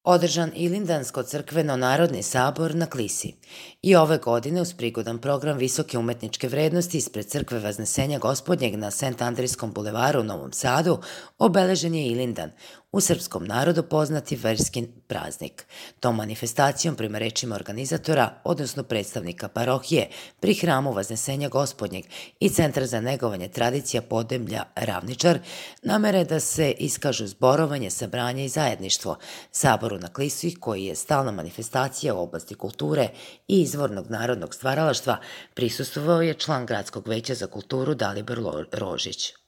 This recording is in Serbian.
održan Ilindansko-crkveno-narodni sabor na Klisi. I ove godine uz prigodan program visoke umetničke vrednosti ispred crkve Vaznesenja Gospodnjeg na Sent Andrijskom bulevaru u Novom Sadu obeležen je Ilindan, u srpskom narodu poznati verski praznik. Tom manifestacijom, prema rečima organizatora, odnosno predstavnika parohije, pri hramu Vaznesenja Gospodnjeg i Centra za negovanje tradicija Podneblja Ravničar, namera je da se iskažu zborovanje, sabranje i zajedništvo. Saboru na Klisi, koji je stalna manifestacija u oblasti kulture i izvornog narodnog stvaralaštva, prisustvovao je član Gradskog veća za kulturu Dalibor Rožić.